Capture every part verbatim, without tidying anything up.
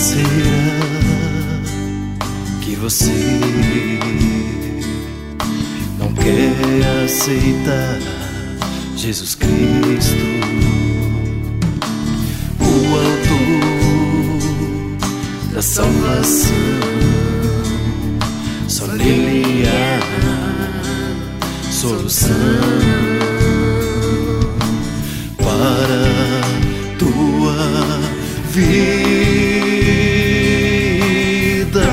será que você não quer aceitar Jesus Cristo, o autor da salvação? Só nele há solução para tua vida.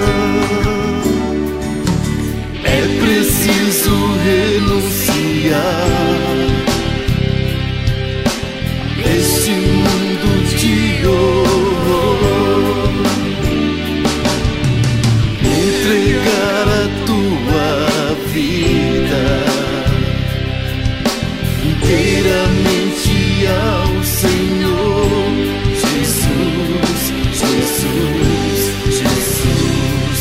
É preciso renunciar este mundo de horror, entregar a tua vida inteiramente ao Senhor Jesus, Jesus, Jesus,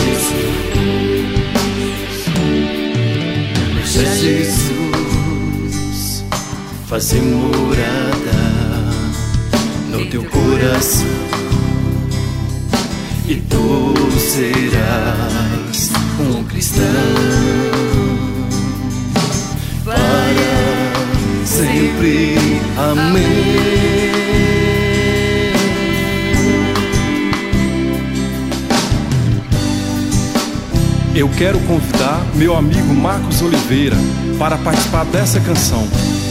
Jesus. Deixa Jesus fazer morada no teu coração e tu serás um cristão para sempre. Amém. Eu quero convidar meu amigo Marcos Oliveira para participar dessa canção.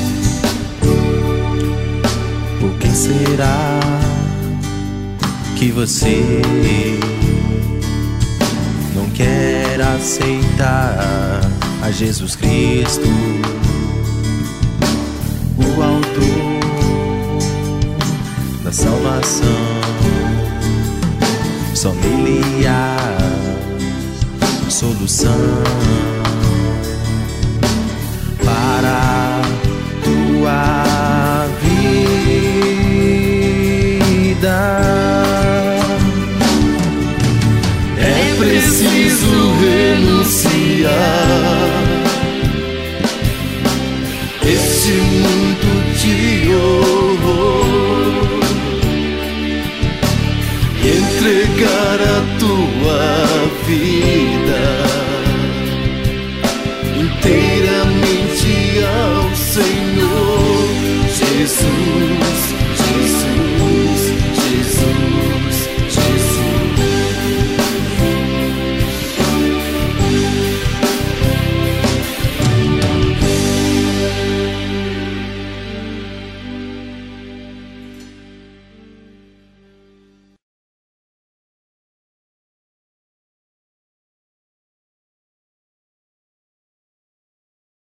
Por que será que você não quer aceitar a Jesus Cristo, o autor da salvação? Só nele há solução para tua vida. É preciso renunciar este mundo de horror, entregar a tua vida inteiramente ao Senhor Jesus.